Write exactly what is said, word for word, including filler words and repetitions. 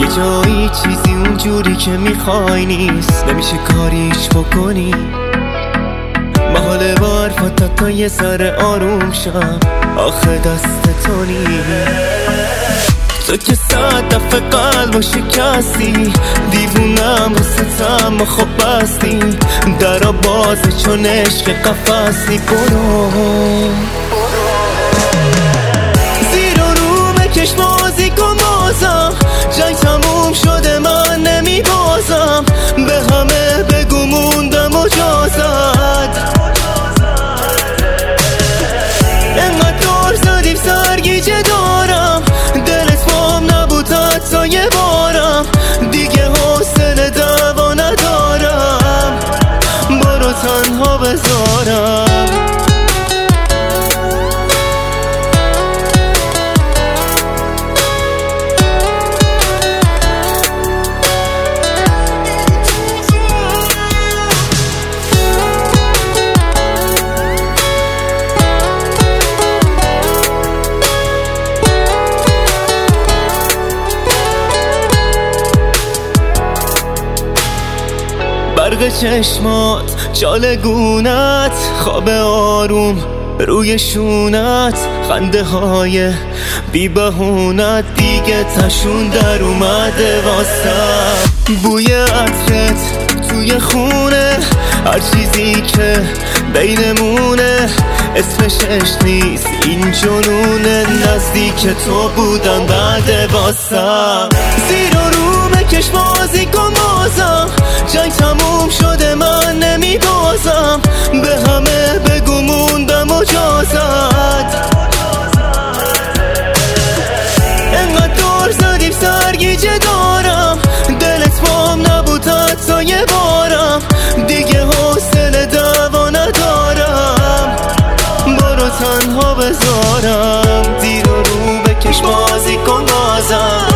جایی چیزی اونجوری که میخوای نیست، نمیشه کاریش بکنی. محاله با حرفات تا یه سر آروم شم، آخه دست تو نیست. تو که صد دفعه قلبو شکستی، دیوونم واسطم خب بستی. درا بازه چون عشق قفصی. برو زیر و رو بکش بازی کن بازم، جنگ تموم شده من نمی بازم. به همه بگو موندم مجازت، انقدر دار زدیم سرگیجه دارم. دلت بام نبود حتی یه بارم، دیگه حوصله دعوا ندارم. برو تنها بذارم. برق چشمات، چال گونت، خواب آروم روی شونت، خنده های بی بهونت دیگه تشون در اومده واسه. بوی عطرت توی خونه، هر چیزی که بینمونه اسمش عشق نیست این جنونه. نزدیک تو بودم بعد واسه. زیر و رو بکش بازی کن بازم، جنگ تموم شده من نمی بازم. به همه بگو موندم مجازت، انقدر دار زدیم سرگیجه دارم. دلت بام نبود حتی یه بارم، دیگه حوصله دعوا ندارم. برو تنها بذارم. زیر و رو بکش بازی کن بازم،